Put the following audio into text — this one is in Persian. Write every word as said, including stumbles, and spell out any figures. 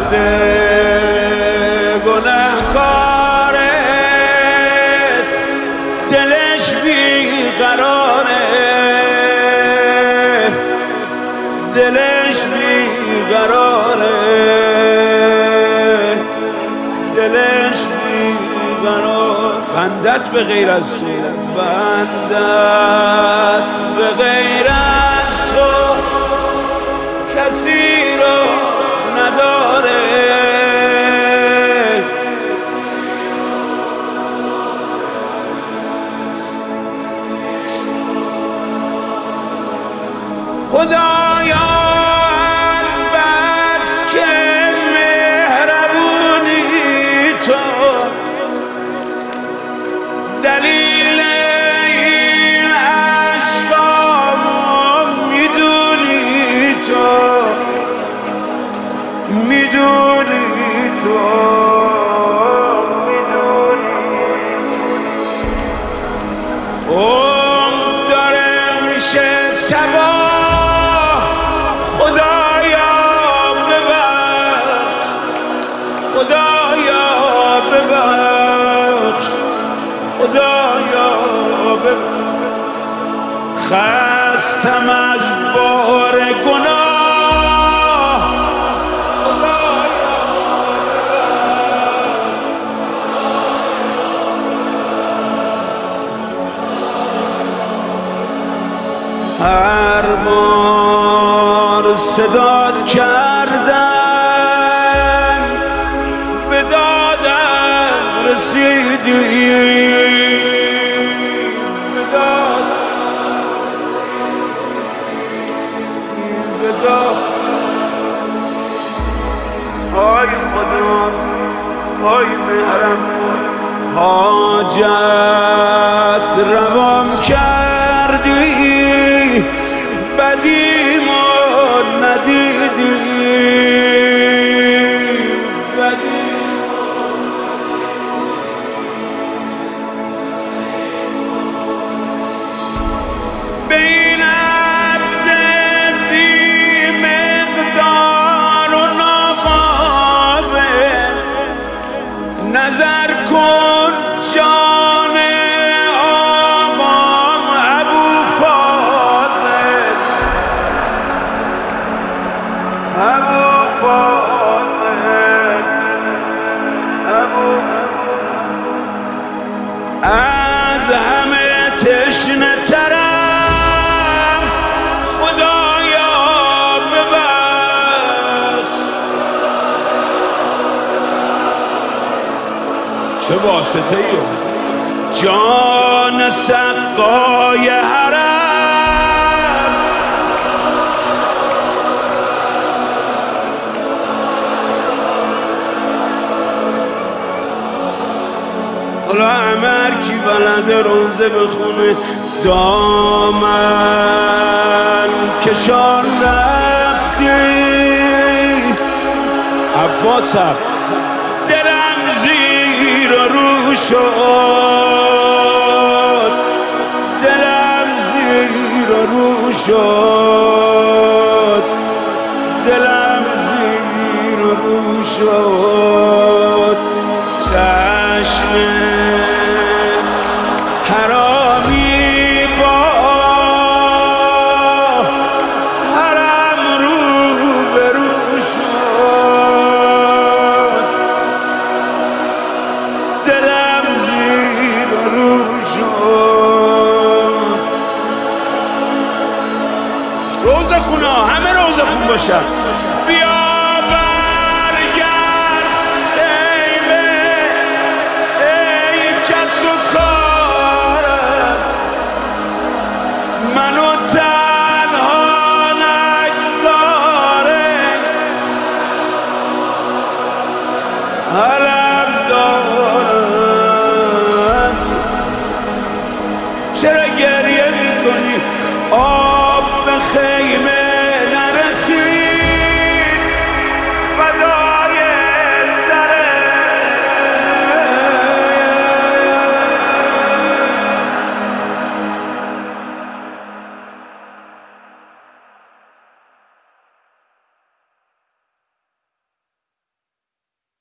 گنهکاره دلش بیقراره دلش بیقراره دلش بیقرار بندت به غیر از تو بندت به غیر از تو کسی رو نداره خدایا از بس که مهربونی تو دلیل این عشقامو میدونی تو میدونی تو میدونی اون داره میشه تباه خدایا ببخش خدایا ببخش خدایا ببخش خستم از بار گناه خدایا هر بار صدات کردم به دادم رسیدی به دادم به دادم آی خدا آی مهرم حاجت روام کردی بدیمو ندیدی به این عبد بی مقدار و ناقابل نظر کن جان آقام ابو فاضل ابو فاضل ابو از همه تشنه ترم خدایا ببخش چه واسطه ای جان سقای حرم حالا عمر کی بلده روزه بخونه دامن کشان رفتی عباسم دلم زیر و رو شد دلم زیر و رو شد دلم زیر و رو شد چشم حرامی با حرم رو به رو شد دلم زیر رو شد روزه خونا همه روزه خون باشن